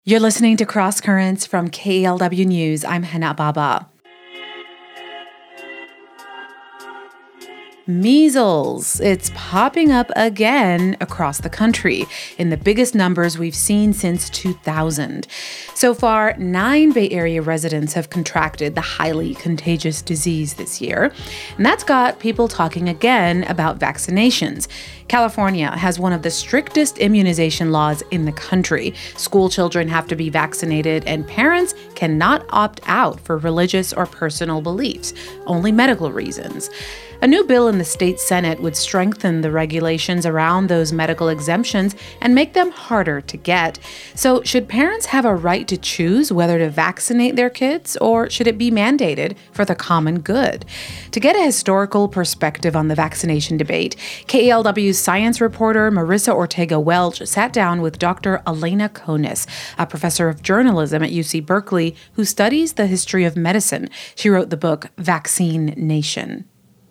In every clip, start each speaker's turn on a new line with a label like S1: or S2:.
S1: You're listening to Cross Currents from KALW News. I'm Hana Baba. Measles. It's popping up again across the country in the biggest numbers we've seen since 2000. So far, 9 Bay Area residents have contracted the highly contagious disease this year, and that's got people talking again about vaccinations. California has one of the strictest immunization laws in the country. School children have to be vaccinated, and parents cannot opt out for religious or personal beliefs, only medical reasons. A new bill in the state Senate would strengthen the regulations around those medical exemptions and make them harder to get. So, should parents have a right to choose whether to vaccinate their kids, or should it be mandated for the common good? To get a historical perspective on the vaccination debate, KALW's science reporter Marissa Ortega-Welch sat down with Dr. Elena Conis, a professor of journalism at UC Berkeley who studies the history of medicine. She wrote the book Vaccine Nation.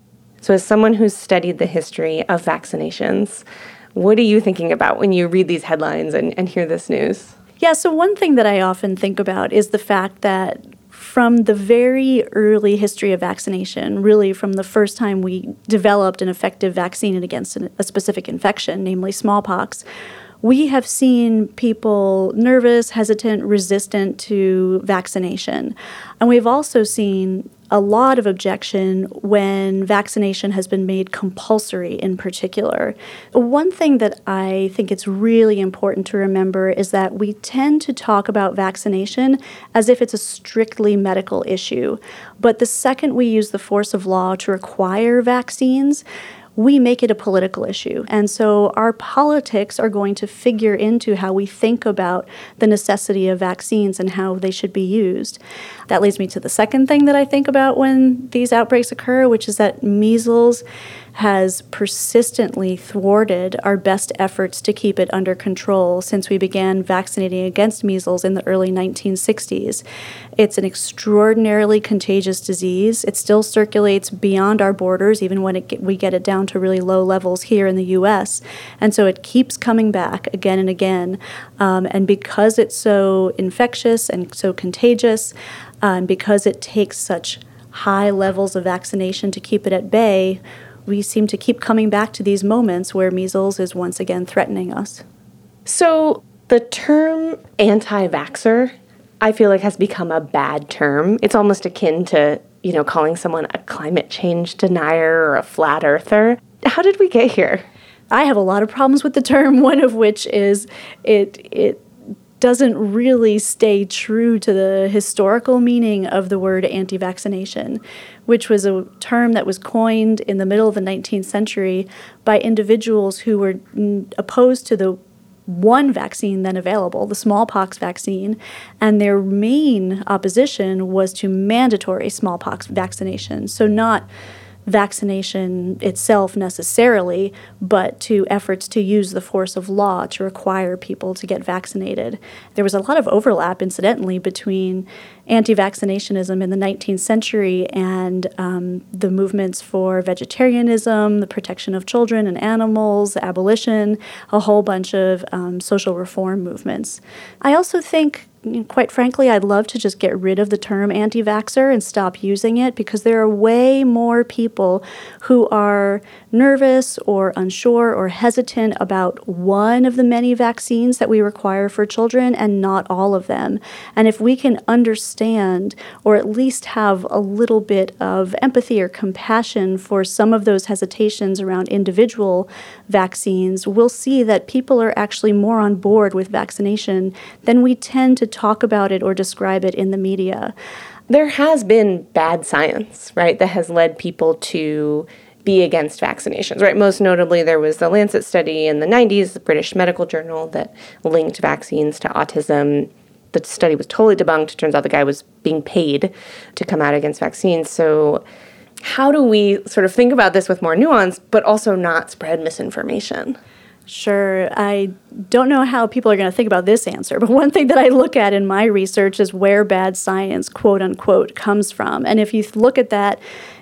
S2: So as someone who's studied the history of vaccinations, what are you thinking about when you read these headlines and hear this news?
S3: Yeah, so one thing that I often think about is the fact that from the very early history of vaccination, really from the first time we developed an effective vaccine against a specific infection, namely smallpox, we have seen people nervous, hesitant, resistant to vaccination. And we've also seen a lot of objection when vaccination has been made compulsory in particular. One thing that I think it's really important to remember is that we tend to talk about vaccination as if it's a strictly medical issue. But the second we use the force of law to require vaccines, we make it a political issue. And so our politics are going to figure into how we think about the necessity of vaccines and how they should be used. That leads me to the second thing that I think about when these outbreaks occur, which is that measles has persistently thwarted our best efforts to keep it under control since we began vaccinating against measles in the early 1960s. It's an extraordinarily contagious disease. It still circulates beyond our borders, even when we get it down to really low levels here in the U.S. And so it keeps coming back again and again. And because it's so infectious and so contagious, and because it takes such high levels of vaccination to keep it at bay, we seem to keep coming back to these moments where measles is once again threatening us.
S2: So the term anti-vaxxer, I feel like, has become a bad term. It's almost akin to, calling someone a climate change denier or a flat earther. How did we get here?
S3: I have a lot of problems with the term, one of which is it doesn't really stay true to the historical meaning of the word anti-vaccination, which was a term that was coined in the middle of the 19th century by individuals who were opposed to the one vaccine then available, the smallpox vaccine, and their main opposition was to mandatory smallpox vaccination. So not vaccination itself necessarily, but to efforts to use the force of law to require people to get vaccinated. There was a lot of overlap, incidentally, between anti-vaccinationism in the 19th century and the movements for vegetarianism, the protection of children and animals, abolition, a whole bunch of social reform movements. I also think, quite frankly, I'd love to just get rid of the term anti-vaxxer and stop using it, because there are way more people who are nervous or unsure or hesitant about one of the many vaccines that we require for children and not all of them. And if we can understand, or at least have a little bit of empathy or compassion for some of those hesitations around individual vaccines, we'll see that people are actually more on board with vaccination than we tend to talk about it or describe it in the media.
S2: There has been bad science, right, that has led people to be against vaccinations, right? Most notably, there was the Lancet study in the 90s, the British Medical Journal, that linked vaccines to autism. The study was totally debunked. It turns out the guy was being paid to come out against vaccines. So how do we sort of think about this with more nuance, but also not spread misinformation?
S3: Sure. I don't know how people are going to think about this answer, but one thing that I look at in my research is where bad science, quote unquote, comes from. And if you look at that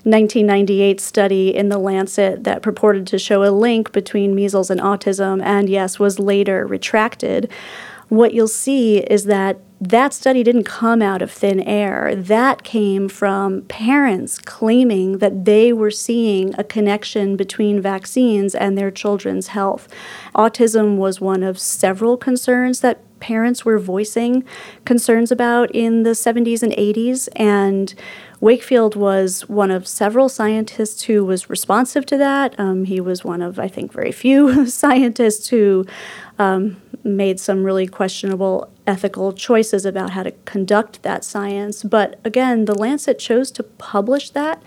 S3: 1998 study in the Lancet that purported to show a link between measles and autism, and yes, was later retracted, what you'll see is that study didn't come out of thin air. That came from parents claiming that they were seeing a connection between vaccines and their children's health. Autism was one of several concerns that parents were voicing concerns about in the 70s and 80s, and Wakefield was one of several scientists who was responsive to that. He was one of, I think, very few scientists who made some really questionable ethical choices about how to conduct that science. But again, The Lancet chose to publish that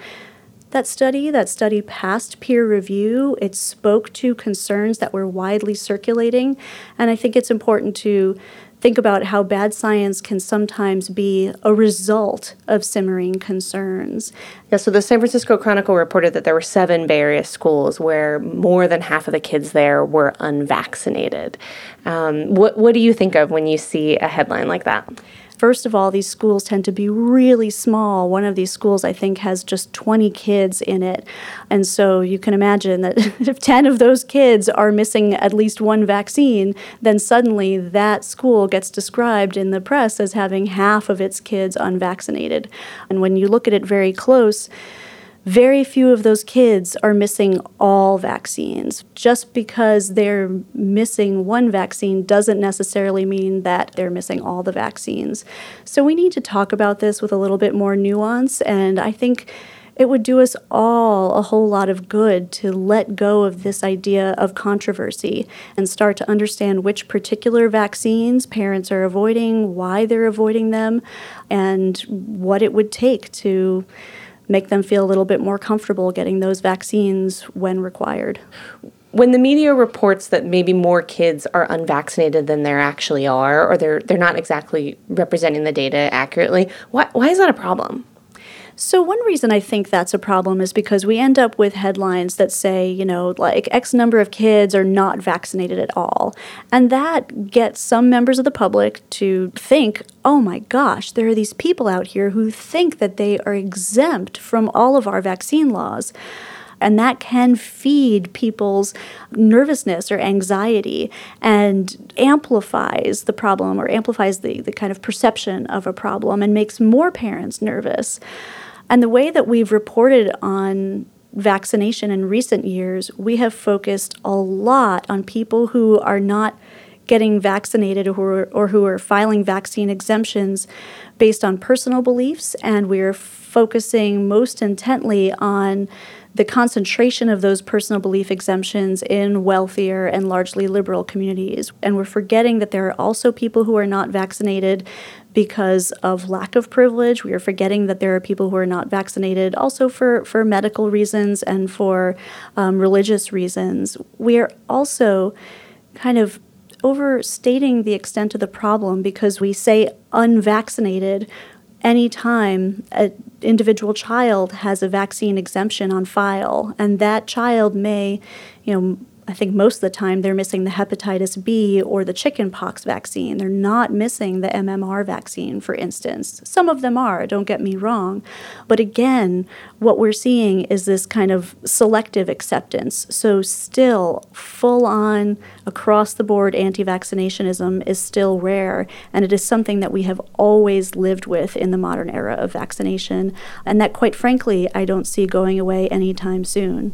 S3: study. That study passed peer review. It spoke to concerns that were widely circulating. And I think it's important to think about how bad science can sometimes be a result of simmering concerns.
S2: Yeah, so the San Francisco Chronicle reported that there were 7 Bay Area schools where more than half of the kids there were unvaccinated. What do you think of when you see a headline like that?
S3: First of all, these schools tend to be really small. One of these schools, I think, has just 20 kids in it. And so you can imagine that if 10 of those kids are missing at least one vaccine, then suddenly that school gets described in the press as having half of its kids unvaccinated. And when you look at it very close, very few of those kids are missing all vaccines. Just because they're missing one vaccine doesn't necessarily mean that they're missing all the vaccines. So we need to talk about this with a little bit more nuance, and I think it would do us all a whole lot of good to let go of this idea of controversy and start to understand which particular vaccines parents are avoiding, why they're avoiding them, and what it would take to make them feel a little bit more comfortable getting those vaccines when required.
S2: When the media reports that maybe more kids are unvaccinated than there actually are, or they're not exactly representing the data accurately, why is that a problem?
S3: So one reason I think that's a problem is because we end up with headlines that say, like X number of kids are not vaccinated at all. And that gets some members of the public to think, oh my gosh, there are these people out here who think that they are exempt from all of our vaccine laws. And that can feed people's nervousness or anxiety and amplifies the problem or amplifies the kind of perception of a problem and makes more parents nervous. And the way that we've reported on vaccination in recent years, we have focused a lot on people who are not getting vaccinated or who are filing vaccine exemptions based on personal beliefs, and we're focusing most intently on the concentration of those personal belief exemptions in wealthier and largely liberal communities. And we're forgetting that there are also people who are not vaccinated because of lack of privilege. We are forgetting that there are people who are not vaccinated also for medical reasons and for religious reasons. We are also kind of overstating the extent of the problem because we say unvaccinated anytime an individual child has a vaccine exemption on file, and that child may, I think most of the time they're missing the hepatitis B or the chickenpox vaccine. They're not missing the MMR vaccine, for instance. Some of them are, don't get me wrong. But again, what we're seeing is this kind of selective acceptance. So still full-on, across-the-board anti-vaccinationism is still rare, and it is something that we have always lived with in the modern era of vaccination, and that, quite frankly, I don't see going away anytime soon.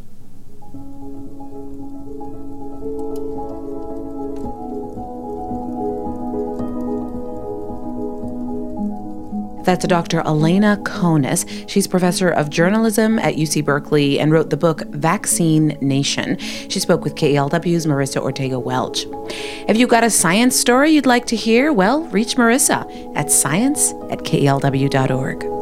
S1: That's Dr. Elena Conis. She's professor of journalism at UC Berkeley and wrote the book Vaccine Nation. She spoke with KELW's Marissa Ortega-Welch. If you've got a science story you'd like to hear, well, reach Marissa at science@kelw.org.